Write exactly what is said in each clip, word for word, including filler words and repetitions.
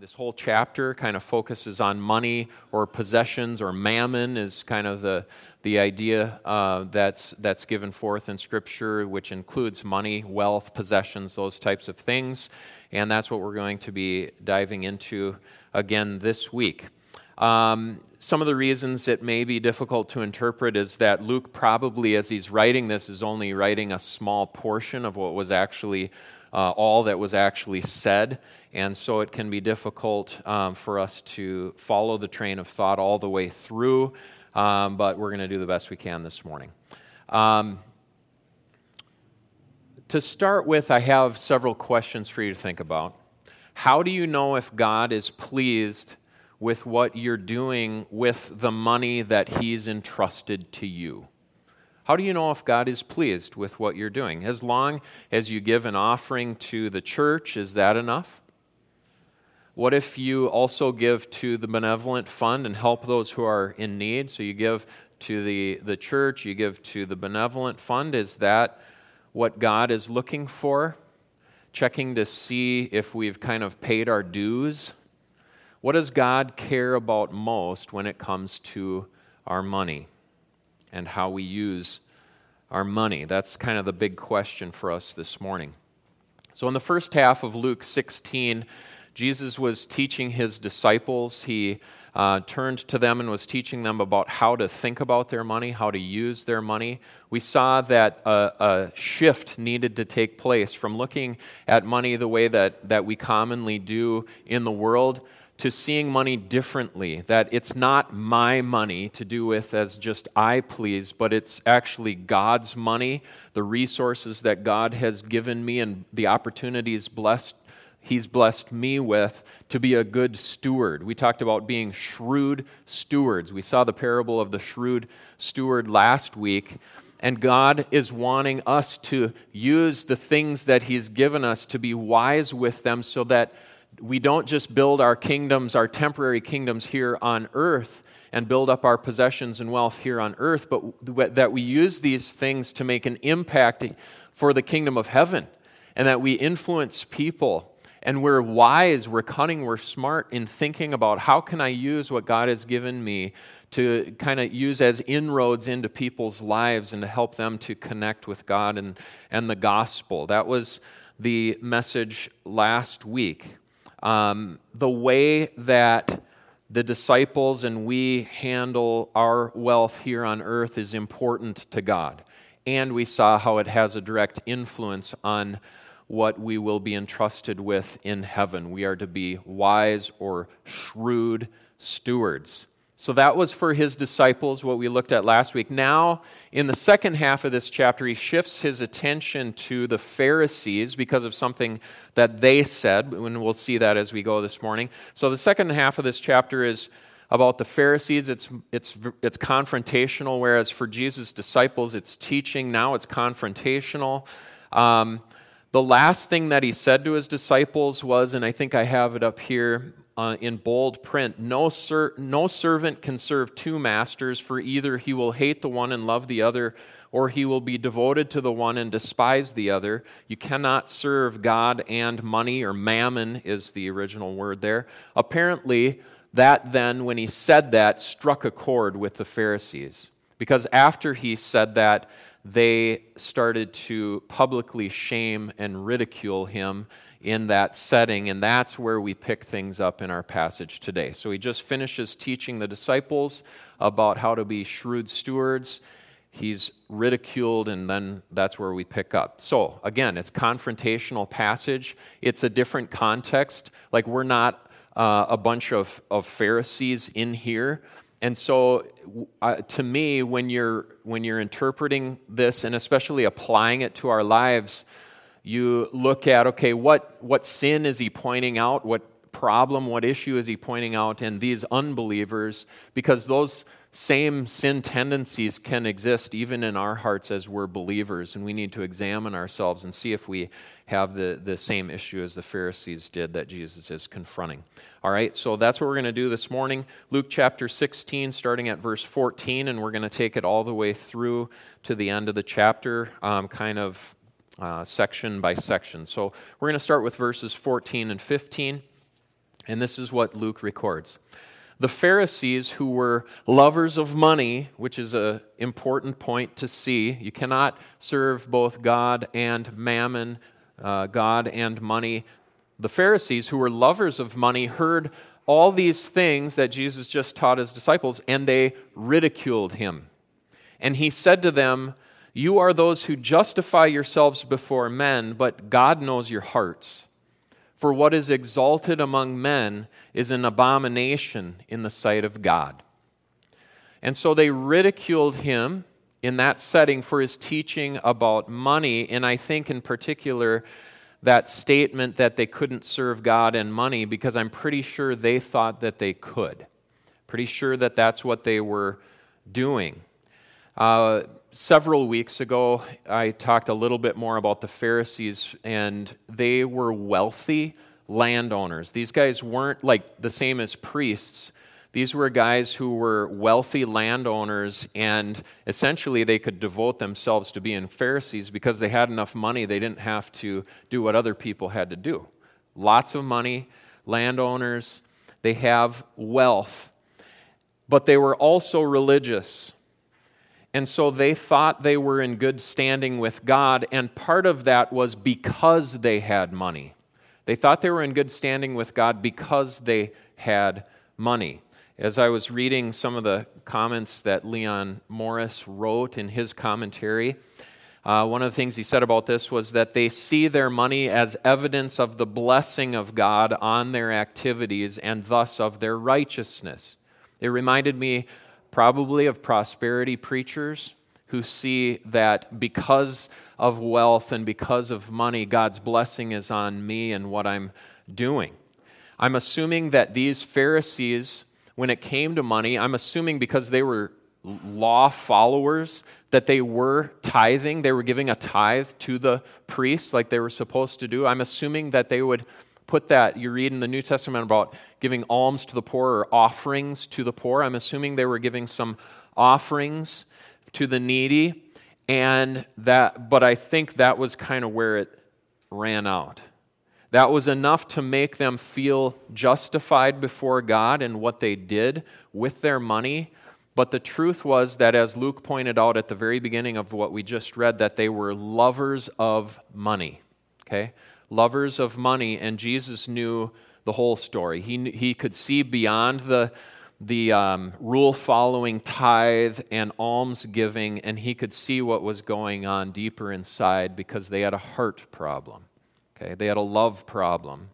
this whole chapter kind of focuses on money or possessions, or mammon is kind of the the idea uh, that's that's given forth in Scripture, which includes money, wealth, possessions, those types of things. And that's what we're going to be diving into again this week. Um, some of the reasons it may be difficult to interpret is that Luke probably, as he's writing this, is only writing a small portion of what was actually uh, all that was actually said, and so it can be difficult um, for us to follow the train of thought all the way through, um, but we're going to do the best we can this morning. Um, to start with, I have several questions for you to think about. How do you know if God is pleased with what you're doing with the money that He's entrusted to you? How do you know if God is pleased with what you're doing? As long as you give an offering to the church, is that enough? What if you also give to the benevolent fund and help those who are in need? So you give to the, the church, you give to the benevolent fund. Is that what God is looking for? Checking to see if we've kind of paid our dues? What does God care about most when it comes to our money and how we use our money? That's kind of the big question for us this morning. So in the first half of Luke sixteen, Jesus was teaching His disciples. He uh, turned to them and was teaching them about how to think about their money, how to use their money. We saw that a, a shift needed to take place from looking at money the way that, that we commonly do in the world to seeing money differently, that it's not my money to do with as just I please, but it's actually God's money, the resources that God has given me and the opportunities blessed He's blessed me with to be a good steward. We talked about being shrewd stewards. We saw the parable of the shrewd steward last week, and God is wanting us to use the things that He's given us to be wise with them so that we don't just build our kingdoms, our temporary kingdoms here on earth and build up our possessions and wealth here on earth, but that we use these things to make an impact for the kingdom of heaven, and that we influence people. And we're wise, we're cunning, we're smart in thinking about how can I use what God has given me to kind of use as inroads into people's lives and to help them to connect with God and, and the gospel. That was the message last week. Um, the way that the disciples and we handle our wealth here on earth is important to God. And we saw how it has a direct influence on what we will be entrusted with in heaven. We are to be wise or shrewd stewards. So that was for His disciples, what we looked at last week. Now, in the second half of this chapter, He shifts His attention to the Pharisees because of something that they said, and we'll see that as we go this morning. So the second half of this chapter is about the Pharisees. It's, it's, it's confrontational, whereas for Jesus' disciples, it's teaching. Now it's confrontational. Um, The last thing that He said to His disciples was, and I think I have it up here uh, in bold print, no, ser- no servant can serve two masters, for either he will hate the one and love the other, or he will be devoted to the one and despise the other. You cannot serve God and money, or mammon is the original word there. Apparently, that then, when He said that, struck a chord with the Pharisees, because after He said that, they started to publicly shame and ridicule Him in that setting, and that's where we pick things up in our passage today. So He just finishes teaching the disciples about how to be shrewd stewards. He's ridiculed, and then that's where we pick up. So again, it's a confrontational passage. It's a different context. Like, we're not uh, a bunch of, of Pharisees in here. And so, uh, to me, when you're when you're interpreting this and especially applying it to our lives, you look at, okay, what what sin is He pointing out? What problem, what issue is He pointing out in these unbelievers? Because those same sin tendencies can exist even in our hearts as we're believers, and we need to examine ourselves and see if we have the, the same issue as the Pharisees did that Jesus is confronting. All right, so that's what we're going to do this morning. Luke chapter sixteen, starting at verse fourteen, and we're going to take it all the way through to the end of the chapter, um, kind of uh, section by section. So we're going to start with verses fourteen and fifteen. And this is what Luke records. The Pharisees, who were lovers of money, which is an important point to see. You cannot serve both God and mammon, uh, God and money. The Pharisees, who were lovers of money, heard all these things that Jesus just taught his disciples, and they ridiculed him. And he said to them, "You are those who justify yourselves before men, but God knows your hearts. For what is exalted among men is an abomination in the sight of God." And so they ridiculed him in that setting for his teaching about money, and I think in particular that statement that they couldn't serve God and money, because I'm pretty sure they thought that they could. Pretty sure that that's what they were doing. Uh, several weeks ago, I talked a little bit more about the Pharisees, and they were wealthy landowners. These guys weren't like the same as priests. These were guys who were wealthy landowners, and essentially they could devote themselves to being Pharisees because they had enough money. They didn't have to do what other people had to do. Lots of money, landowners, they have wealth, but they were also religious. And so they thought they were in good standing with God, and part of that was because they had money. They thought they were in good standing with God because they had money. As I was reading some of the comments that Leon Morris wrote in his commentary, uh, one of the things he said about this was that they see their money as evidence of the blessing of God on their activities and thus of their righteousness. It reminded me probably of prosperity preachers who see that because of wealth and because of money, God's blessing is on me and what I'm doing. I'm assuming that these Pharisees, when it came to money, I'm assuming because they were law followers, that they were tithing, they were giving a tithe to the priests like they were supposed to do. I'm assuming that they would put that, you read in the New Testament about giving alms to the poor or offerings to the poor. I'm assuming they were giving some offerings to the needy, and that, but I think that was kind of where it ran out. That was enough to make them feel justified before God in what they did with their money. But the truth was that, as Luke pointed out at the very beginning of what we just read, that they were lovers of money. Okay? Lovers of money, and Jesus knew the whole story. He he could see beyond the the um, rule-following tithe and alms-giving, and he could see what was going on deeper inside because they had a heart problem. Okay, they had a love problem,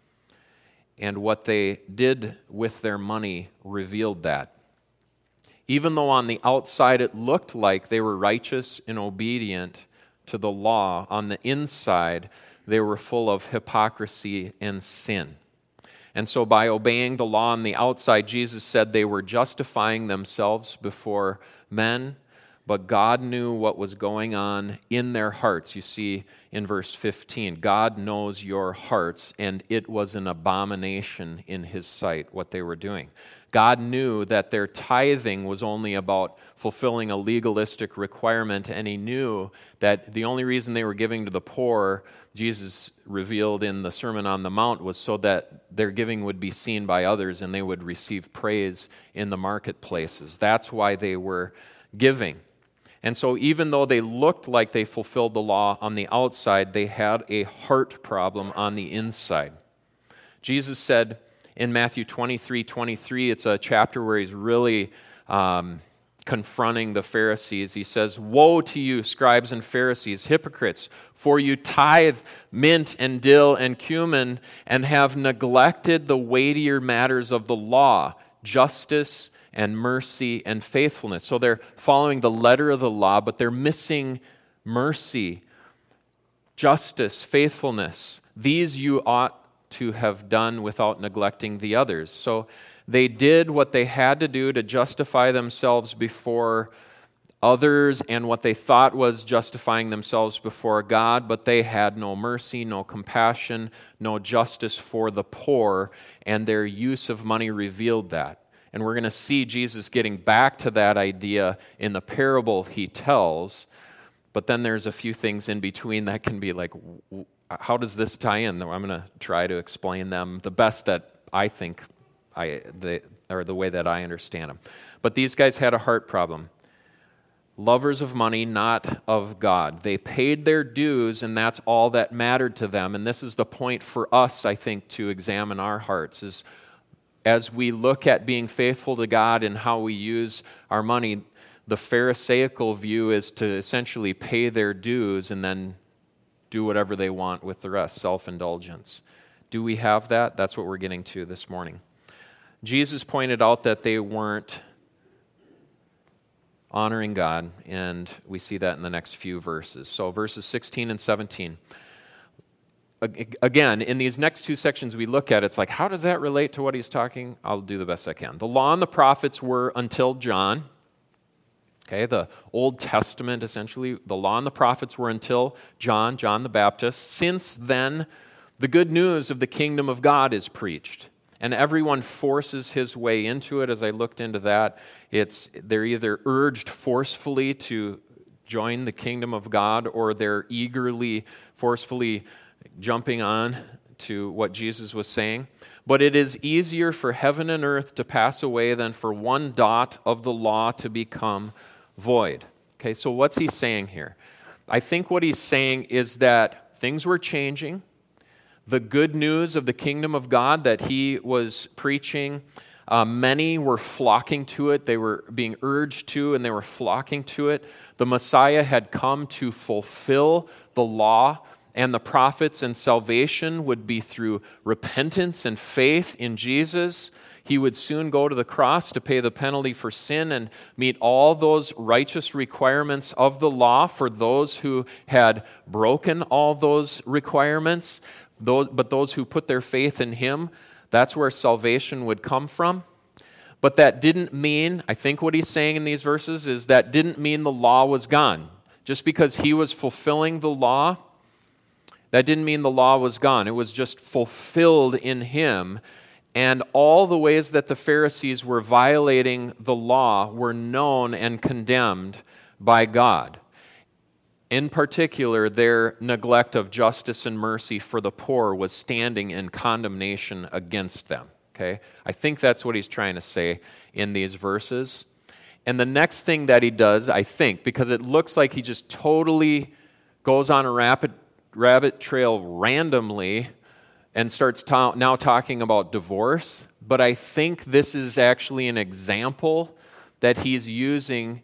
and what they did with their money revealed that. Even though on the outside it looked like they were righteous and obedient to the law, on the inside they were full of hypocrisy and sin. And so by obeying the law on the outside, Jesus said they were justifying themselves before men, but God knew what was going on in their hearts. You see in verse fifteen, God knows your hearts, and it was an abomination in his sight, what they were doing. God knew that their tithing was only about fulfilling a legalistic requirement, and he knew that the only reason they were giving to the poor, Jesus revealed in the Sermon on the Mount, was so that their giving would be seen by others and they would receive praise in the marketplaces. That's why they were giving. And so even though they looked like they fulfilled the law on the outside, they had a heart problem on the inside. Jesus said in Matthew twenty-three twenty-three, it's a chapter where he's really um, confronting the Pharisees. He says, "Woe to you, scribes and Pharisees, hypocrites, for you tithe mint and dill and cumin and have neglected the weightier matters of the law, justice and mercy and faithfulness." So they're following the letter of the law, but they're missing mercy, justice, faithfulness. These you ought to have done without neglecting the others. So they did what they had to do to justify themselves before others and what they thought was justifying themselves before God, but they had no mercy, no compassion, no justice for the poor, and their use of money revealed that. And we're going to see Jesus getting back to that idea in the parable he tells, but then there's a few things in between that can be like, how does this tie in? I'm going to try to explain them the best that I think, I the or the way that I understand them. But these guys had a heart problem. Lovers of money, not of God. They paid their dues, and that's all that mattered to them. And this is the point for us, I think, to examine our hearts, is as we look at being faithful to God and how we use our money, the Pharisaical view is to essentially pay their dues and then do whatever they want with the rest, self-indulgence. Do we have that? That's what we're getting to this morning. Jesus pointed out that they weren't honoring God, and we see that in the next few verses. So verses sixteen and seventeen. Again, in these next two sections we look at, it's like, how does that relate to what he's talking? I'll do the best I can. The law and the prophets were until John. Okay, the Old Testament, essentially, the law and the prophets were until John, John the Baptist. Since then, the good news of the kingdom of God is preached. And everyone forces his way into it. As I looked into that, it's they're either urged forcefully to join the kingdom of God, or they're eagerly, forcefully jumping on to what Jesus was saying. But it is easier for heaven and earth to pass away than for one dot of the law to become void. Okay, so what's he saying here? I think what he's saying is that things were changing. The good news of the kingdom of God that he was preaching, uh, many were flocking to it. They were being urged to, and they were flocking to it. The Messiah had come to fulfill the law and the prophets, and salvation would be through repentance and faith in Jesus. He would soon go to the cross to pay the penalty for sin and meet all those righteous requirements of the law for those who had broken all those requirements. Those, but those who put their faith in him, that's where salvation would come from. But that didn't mean, I think what he's saying in these verses is that didn't mean the law was gone. Just because he was fulfilling the law, that didn't mean the law was gone. It was just fulfilled in him. And all the ways that the Pharisees were violating the law were known and condemned by God. In particular, their neglect of justice and mercy for the poor was standing in condemnation against them. Okay? I think that's what he's trying to say in these verses. And the next thing that he does, I think, because it looks like he just totally goes on a rapid rabbit trail randomly and starts ta- now talking about divorce, but I think this is actually an example that he's using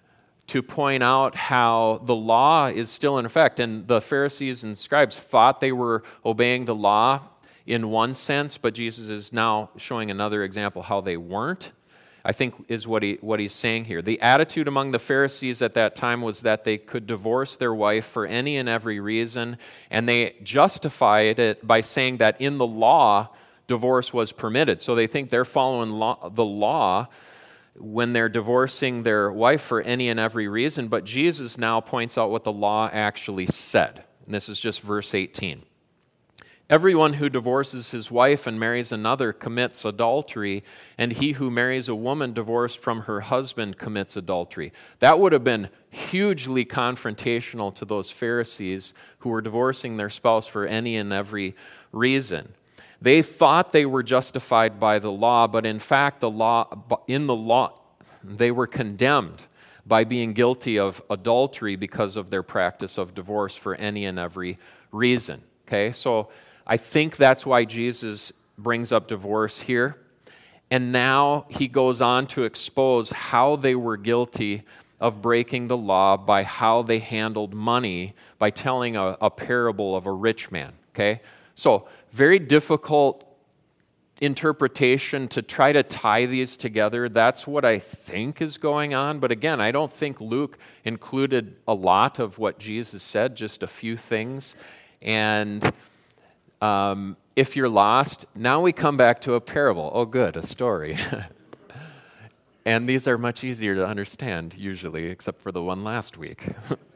to point out how the law is still in effect. And the Pharisees and scribes thought they were obeying the law in one sense, but Jesus is now showing another example how they weren't, I think is what he what he's saying here. The attitude among the Pharisees at that time was that they could divorce their wife for any and every reason, and they justified it by saying that in the law, divorce was permitted. So they think they're following law, the law when they're divorcing their wife for any and every reason, but Jesus now points out what the law actually said. And this is just verse eighteen. Everyone who divorces his wife and marries another commits adultery, and he who marries a woman divorced from her husband commits adultery. That would have been hugely confrontational to those Pharisees who were divorcing their spouse for any and every reason. They thought they were justified by the law, but in fact, the law in the law, they were condemned by being guilty of adultery because of their practice of divorce for any and every reason. Okay, so I think that's why Jesus brings up divorce here. And now he goes on to expose how they were guilty of breaking the law by how they handled money by telling a, a parable of a rich man. Okay, so very difficult interpretation to try to tie these together. That's what I think is going on. But again, I don't think Luke included a lot of what Jesus said, just a few things. And um, if you're lost, now we come back to a parable. Oh, good, a story. And these are much easier to understand, usually, except for the one last week.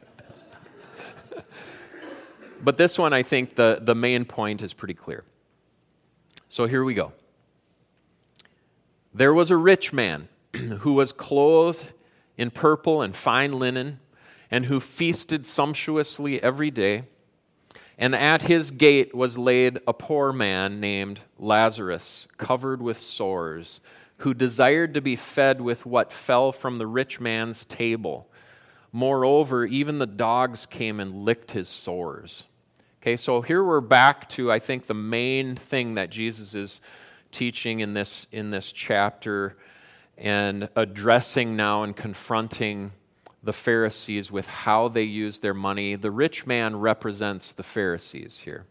But this one, I think the, the main point is pretty clear. So here we go. There was a rich man who was clothed in purple and fine linen, and who feasted sumptuously every day. And at his gate was laid a poor man named Lazarus, covered with sores, who desired to be fed with what fell from the rich man's table. Moreover, even the dogs came and licked his sores. Okay, so here we're back to, I think, the main thing that Jesus is teaching in this, in this chapter and addressing now and confronting the Pharisees with how they use their money. The rich man represents the Pharisees here.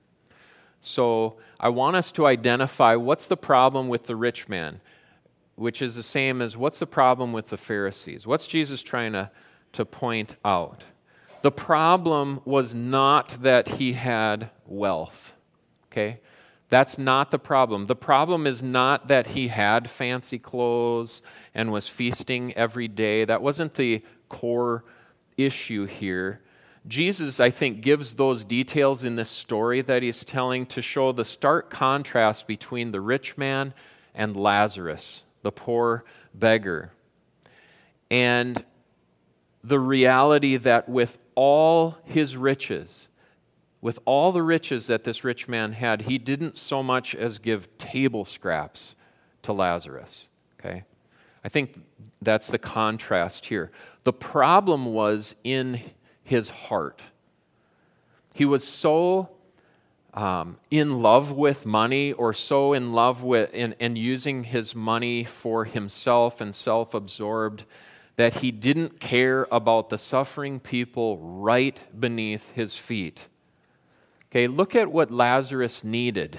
So I want us to identify what's the problem with the rich man, which is the same as what's the problem with the Pharisees. What's Jesus trying to, to point out? The problem was not that he had wealth, okay? That's not the problem. The problem is not that he had fancy clothes and was feasting every day. That wasn't the core issue here. Jesus, I think, gives those details in this story that he's telling to show the stark contrast between the rich man and Lazarus, the poor beggar. And the reality that with all his riches, with all the riches that this rich man had, he didn't so much as give table scraps to Lazarus, okay? I think that's the contrast here. The problem was in his heart. He was so um, in love with money, or so in love with and, and using his money for himself and self-absorbed, that he didn't care about the suffering people right beneath his feet. Okay, look at what Lazarus needed.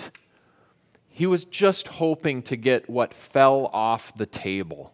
He was just hoping to get what fell off the table.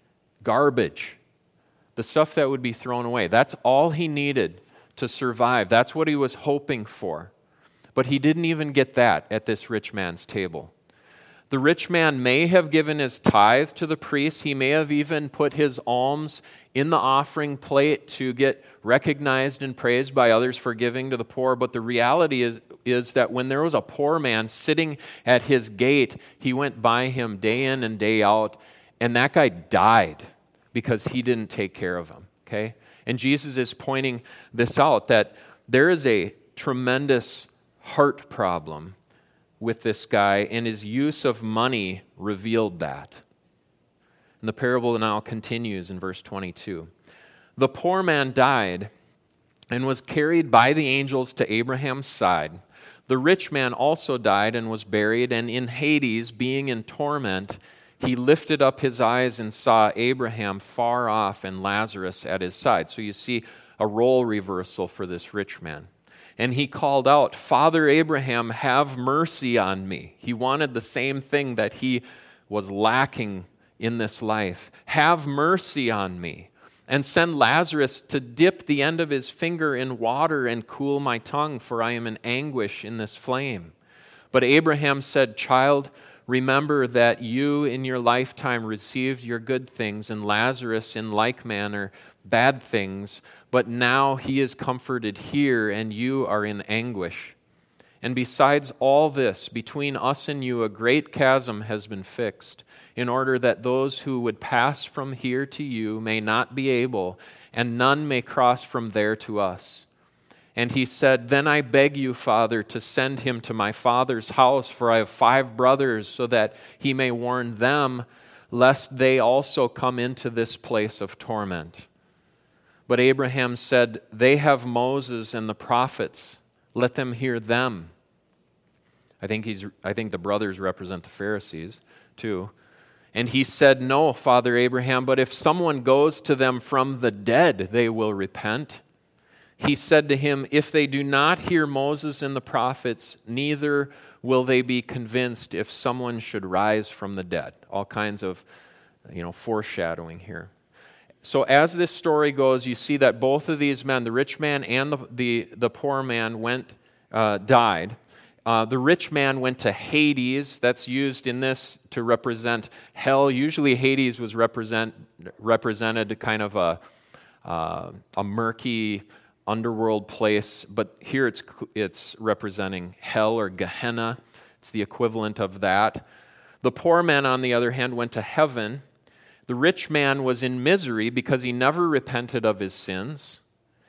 Garbage. The stuff that would be thrown away. That's all he needed to survive. That's what he was hoping for. But he didn't even get that at this rich man's table. The rich man may have given his tithe to the priest. He may have even put his alms in the offering plate to get recognized and praised by others for giving to the poor. But the reality is, is that when there was a poor man sitting at his gate, he went by him day in and day out, and that guy died because he didn't take care of him. Okay? And Jesus is pointing this out, that there is a tremendous heart problem with this guy, and his use of money revealed that. And the parable now continues in verse twenty-two. The poor man died and was carried by the angels to Abraham's side. The rich man also died and was buried, and in Hades, being in torment, he lifted up his eyes and saw Abraham far off and Lazarus at his side. So you see a role reversal for this rich man. And he called out, Father Abraham, have mercy on me. He wanted the same thing that he was lacking in this life. Have mercy on me. And send Lazarus to dip the end of his finger in water and cool my tongue, for I am in anguish in this flame. But Abraham said, Child, remember that you in your lifetime received your good things, and Lazarus in like manner bad things, but now he is comforted here, and you are in anguish. And besides all this, between us and you a great chasm has been fixed, in order that those who would pass from here to you may not be able, and none may cross from there to us. And he said, Then I beg you, Father, to send him to my father's house, for I have five brothers, so that he may warn them, lest they also come into this place of torment. But Abraham said, They have Moses and the prophets. Let them hear them. I think he's. I think the brothers represent the Pharisees too. And he said, No, Father Abraham, but if someone goes to them from the dead, they will repent. He said to him, If they do not hear Moses and the prophets, neither will they be convinced if someone should rise from the dead. All kinds of, you know, foreshadowing here. So as this story goes, you see that both of these men, the rich man and the the, the poor man, went uh, died. Uh, the rich man went to Hades. That's used in this to represent hell. Usually Hades was represent represented kind of a uh, a murky underworld place, but here it's it's representing hell or Gehenna. It's the equivalent of that. The poor man, on the other hand, went to heaven. The rich man was in misery because he never repented of his sins,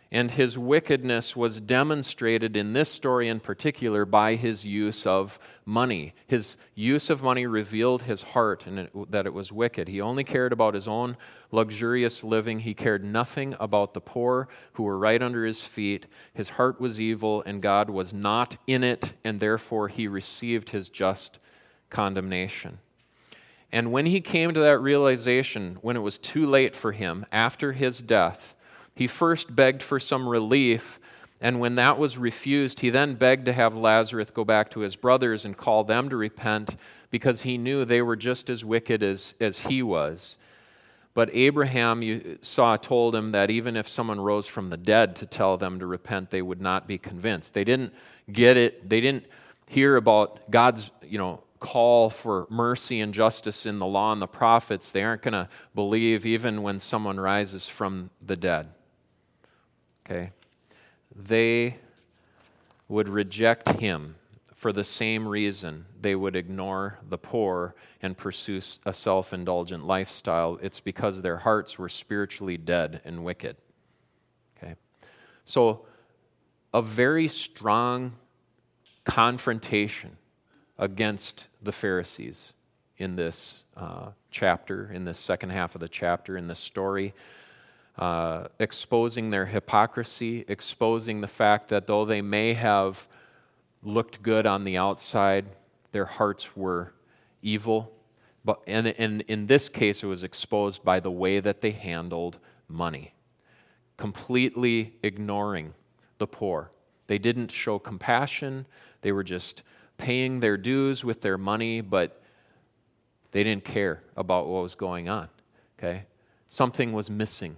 And his wickedness was demonstrated in this story in particular by his use of money. His use of money revealed his heart and it, that it was wicked. He only cared about his own luxurious living. He cared nothing about the poor who were right under his feet. His heart was evil, and God was not in it, and therefore he received his just condemnation. And when he came to that realization, when it was too late for him, after his death, he first begged for some relief, and when that was refused, he then begged to have Lazarus go back to his brothers and call them to repent, because he knew they were just as wicked as, as he was. But Abraham, you saw, told him that even if someone rose from the dead to tell them to repent, they would not be convinced. They didn't get it. They didn't hear about God's, you know, call for mercy and justice in the law and the prophets. They aren't going to believe even when someone rises from the dead. Okay? They would reject him for the same reason they would ignore the poor and pursue a self-indulgent lifestyle. It's because their hearts were spiritually dead and wicked. Okay? So, a very strong confrontation against the Pharisees in this uh, chapter, in this second half of the chapter, in this story. Uh, exposing their hypocrisy, exposing the fact that though they may have looked good on the outside, their hearts were evil. But and, and in this case, it was exposed by the way that they handled money, completely ignoring the poor. They didn't show compassion. They were just paying their dues with their money, but they didn't care about what was going on. Okay? Something was missing.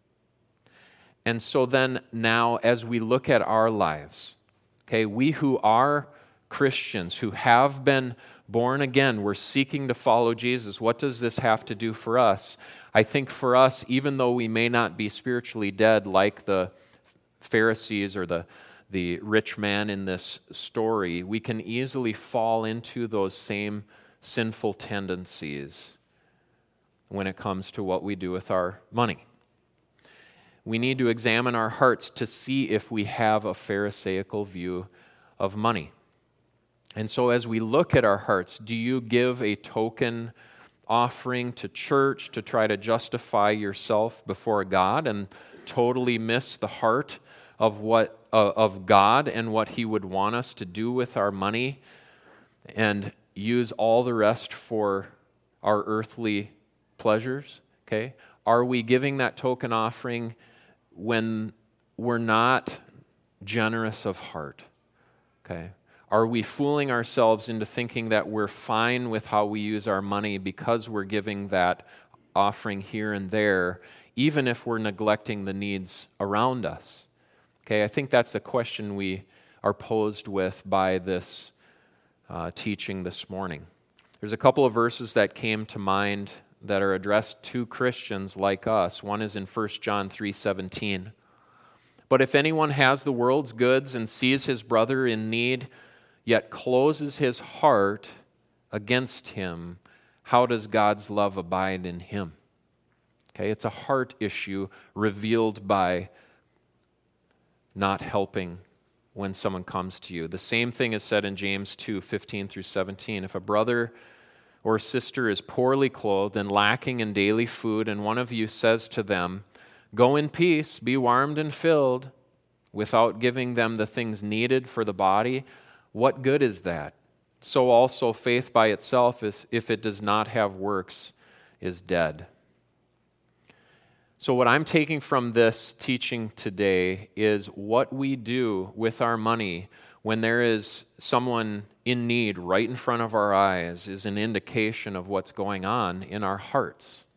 And so then now, as we look at our lives, okay, we who are Christians, who have been born again, we're seeking to follow Jesus. What does this have to do for us? I think for us, even though we may not be spiritually dead like the Pharisees or the, the rich man in this story, we can easily fall into those same sinful tendencies when it comes to what we do with our money. We need to examine our hearts to see if we have a Pharisaical view of money. And so as we look at our hearts, do you give a token offering to church to try to justify yourself before God and totally miss the heart of what uh, of God and what He would want us to do with our money, and use all the rest for our earthly pleasures? Okay? Are we giving that token offering when we're not generous of heart? Okay? Are we fooling ourselves into thinking that we're fine with how we use our money because we're giving that offering here and there, even if we're neglecting the needs around us? Okay, I think that's the question we are posed with by this uh, teaching this morning. There's a couple of verses that came to mind that are addressed to Christians like us. One is in First John three seventeen. But if anyone has the world's goods and sees his brother in need, yet closes his heart against him, how does God's love abide in him? Okay, it's a heart issue revealed by not helping when someone comes to you. The same thing is said in James two fifteen through seventeen. If a brother or sister is poorly clothed and lacking in daily food, and one of you says to them, "Go in peace, be warmed and filled," without giving them the things needed for the body, what good is that? So also faith by itself, is, if it does not have works, is dead. So what I'm taking from this teaching today is what we do with our money when there is someone in need right in front of our eyes is an indication of what's going on in our hearts.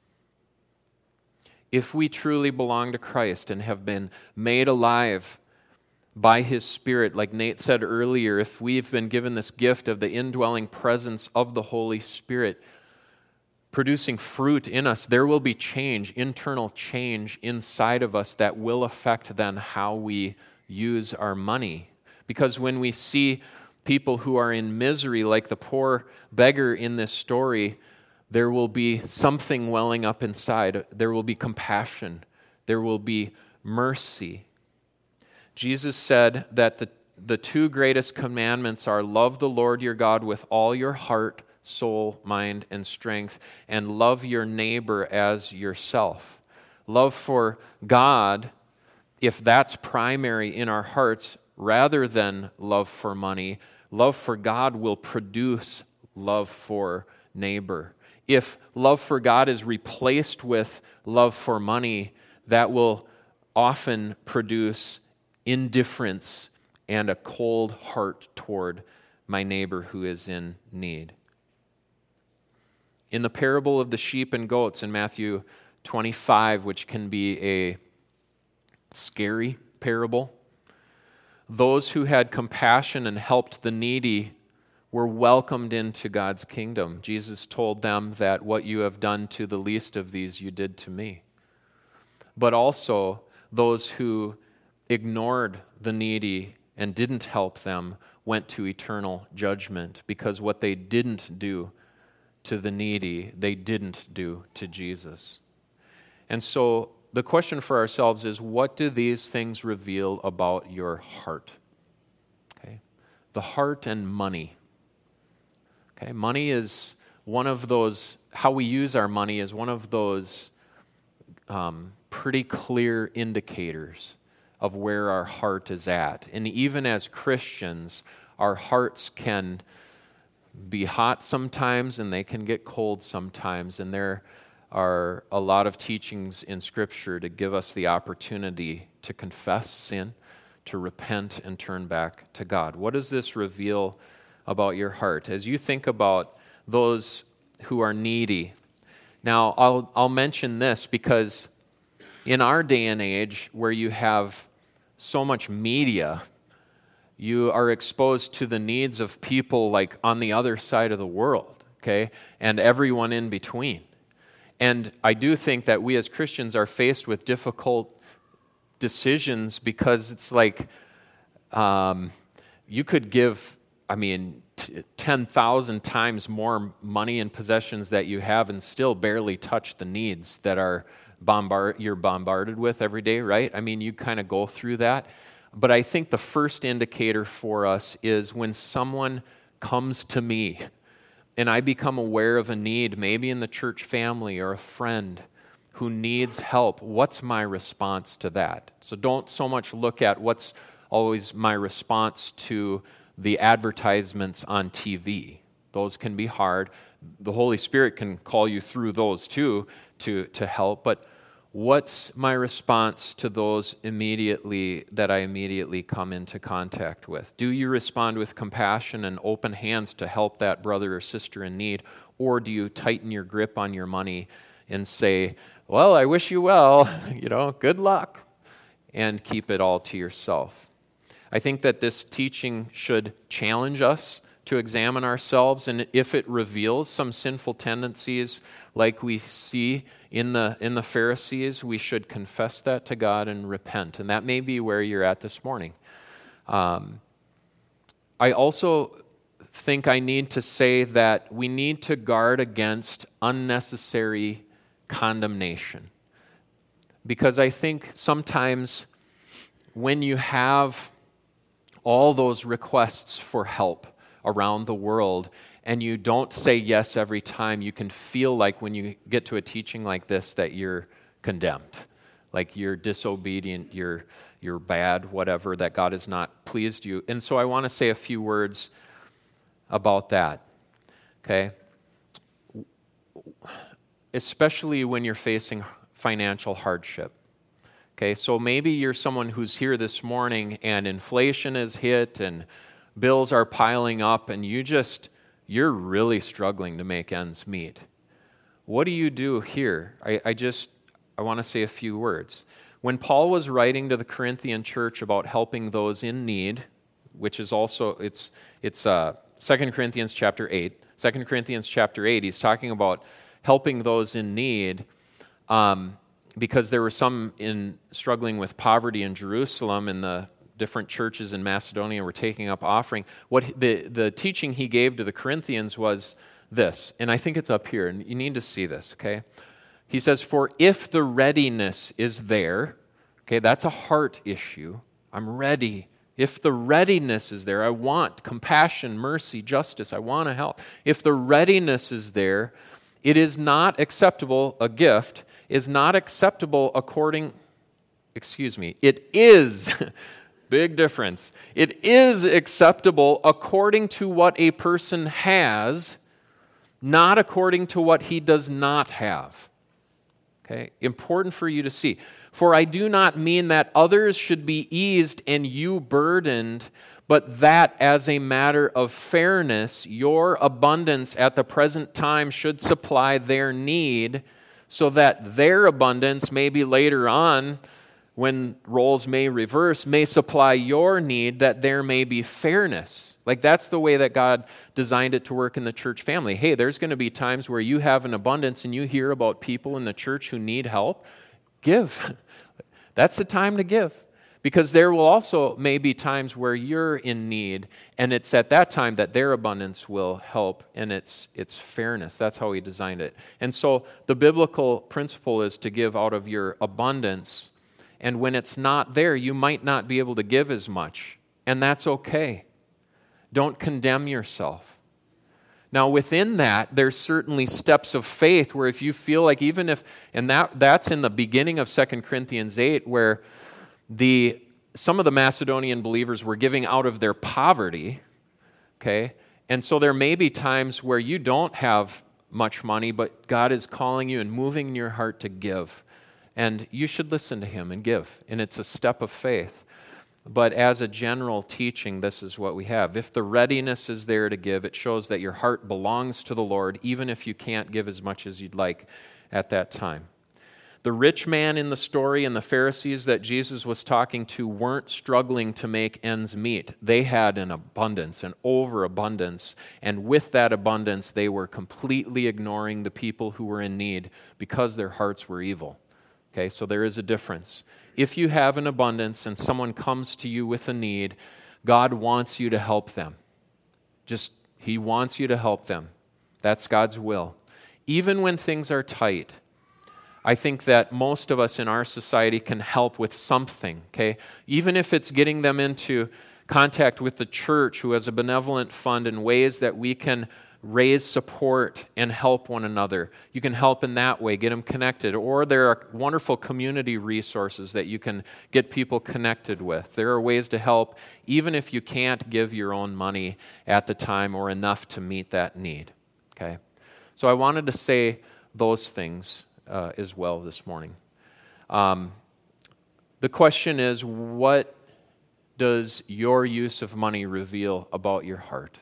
If we truly belong to Christ and have been made alive by His Spirit, like Nate said earlier, if we've been given this gift of the indwelling presence of the Holy Spirit producing fruit in us, there will be change, internal change inside of us that will affect then how we use our money. Because when we see people who are in misery, like the poor beggar in this story, there will be something welling up inside. There will be compassion. There will be mercy. Jesus said that the, the two greatest commandments are love the Lord your God with all your heart, soul, mind, and strength, and love your neighbor as yourself. Love for God, if that's primary in our hearts, rather than love for money, love for God will produce love for neighbor. If love for God is replaced with love for money, that will often produce indifference and a cold heart toward my neighbor who is in need. In the parable of the sheep and goats in Matthew twenty-five, which can be a scary parable, those who had compassion and helped the needy were welcomed into God's kingdom. Jesus told them that what you have done to the least of these, you did to me. But also, those who ignored the needy and didn't help them went to eternal judgment, because what they didn't do to the needy, they didn't do to Jesus. And so the question for ourselves is, what do these things reveal about your heart? Okay, the heart and money. Okay, money is one of those, how we use our money is one of those um, pretty clear indicators of where our heart is at. And even as Christians, our hearts can be hot sometimes and they can get cold sometimes. And there are a lot of teachings in Scripture to give us the opportunity to confess sin, to repent, and turn back to God. What does this reveal about your heart? As you think about those who are needy, now I'll, I'll mention this because in our day and age where you have so much media, you are exposed to the needs of people like on the other side of the world, okay, and everyone in between. And I do think that we as Christians are faced with difficult decisions because it's like um, you could give, I mean, t- ten thousand times more money and possessions that you have and still barely touch the needs that are bombard you're bombarded with every day, right? I mean, you kind of go through that. But I think the first indicator for us is when someone comes to me and I become aware of a need, maybe in the church family or a friend who needs help, what's my response to that? So don't so much look at what's always my response to the advertisements on T V. Those can be hard. The Holy Spirit can call you through those too to, to help, but what's my response to those immediately that I immediately come into contact with? Do you respond with compassion and open hands to help that brother or sister in need, or do you tighten your grip on your money and say, well, I wish you well, you know, good luck, and keep it all to yourself? I think that this teaching should challenge us to examine ourselves, and if it reveals some sinful tendencies like we see in the in the Pharisees, we should confess that to God and repent. And that may be where you're at this morning. Um, I also think I need to say that we need to guard against unnecessary condemnation. Because I think sometimes when you have all those requests for help around the world, and you don't say yes every time, you can feel like when you get to a teaching like this that you're condemned, like you're disobedient, you're you're bad, whatever, that God has not pleased you. And so I want to say a few words about that, okay? Especially when you're facing financial hardship. Okay, so maybe you're someone who's here this morning and inflation is hit and bills are piling up and you just, you're really struggling to make ends meet. What do you do here? I, I just, I want to say a few words. When Paul was writing to the Corinthian church about helping those in need, which is also, it's it's uh, Second Corinthians chapter eight. Second Corinthians chapter eight, he's talking about helping those in need um, because there were some in struggling with poverty in Jerusalem, and the different churches in Macedonia were taking up offering. What the, the teaching he gave to the Corinthians was this, and I think it's up here, and you need to see this, okay? He says, for if the readiness is there, okay, that's a heart issue, I'm ready. If the readiness is there, I want compassion, mercy, justice, I want to help. If the readiness is there, it is not acceptable, a gift is not acceptable according, excuse me, it is, big difference. It is acceptable according to what a person has, not according to what he does not have. Okay, important for you to see. For I do not mean that others should be eased and you burdened, but that as a matter of fairness, your abundance at the present time should supply their need, so that their abundance, maybe later on, when roles may reverse, may supply your need, that there may be fairness. Like, that's the way that God designed it to work in the church family. Hey, there's going to be times where you have an abundance and you hear about people in the church who need help. Give. That's the time to give. Because there will also may be times where you're in need, and it's at that time that their abundance will help, and it's it's fairness. That's how He designed it. And so the biblical principle is to give out of your abundance, and when it's not there, you might not be able to give as much, and that's okay. Don't condemn yourself. Now, within that, there's certainly steps of faith where if you feel like even if, and that that's in the beginning of Second Corinthians eight, where the some of the Macedonian believers were giving out of their poverty, okay? And so there may be times where you don't have much money, but God is calling you and moving in your heart to give. And you should listen to Him and give. And it's a step of faith. But as a general teaching, this is what we have. If the readiness is there to give, it shows that your heart belongs to the Lord, even if you can't give as much as you'd like at that time. The rich man in the story and the Pharisees that Jesus was talking to weren't struggling to make ends meet. They had an abundance, an overabundance, and with that abundance, they were completely ignoring the people who were in need because their hearts were evil. Okay, so there is a difference. If you have an abundance and someone comes to you with a need, God wants you to help them. Just, He wants you to help them. That's God's will. Even when things are tight, I think that most of us in our society can help with something, okay? Even if it's getting them into contact with the church who has a benevolent fund in ways that we can raise support and help one another. You can help in that way, get them connected. Or there are wonderful community resources that you can get people connected with. There are ways to help even if you can't give your own money at the time or enough to meet that need, okay? So I wanted to say those things uh, as well this morning. Um, the question is, what does your use of money reveal about your heart?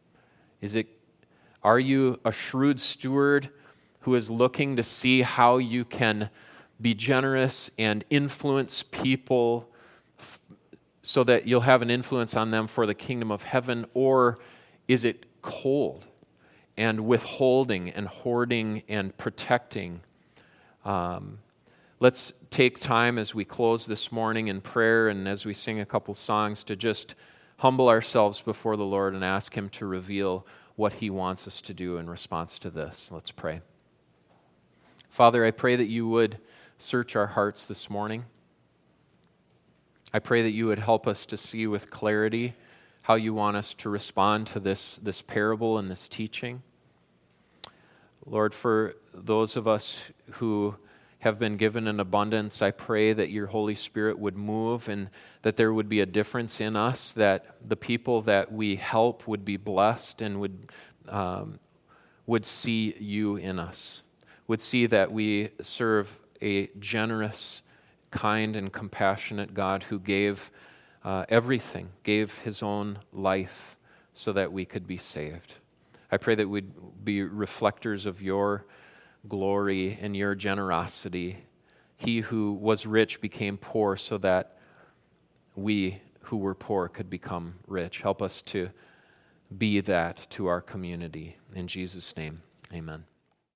Is it Are you a shrewd steward who is looking to see how you can be generous and influence people f- so that you'll have an influence on them for the kingdom of heaven? Or is it cold and withholding and hoarding and protecting? Um, let's take time as we close this morning in prayer and as we sing a couple songs to just humble ourselves before the Lord and ask Him to reveal what He wants us to do in response to this. Let's pray. Father, I pray that You would search our hearts this morning. I pray that You would help us to see with clarity how You want us to respond to this, this parable and this teaching. Lord, for those of us who have been given an abundance, I pray that Your Holy Spirit would move and that there would be a difference in us, that the people that we help would be blessed and would um, would see You in us, would see that we serve a generous, kind, and compassionate God who gave uh, everything, gave His own life so that we could be saved. I pray that we'd be reflectors of Your glory and Your generosity. He who was rich became poor so that we who were poor could become rich. Help us to be that to our community. In Jesus' name, amen.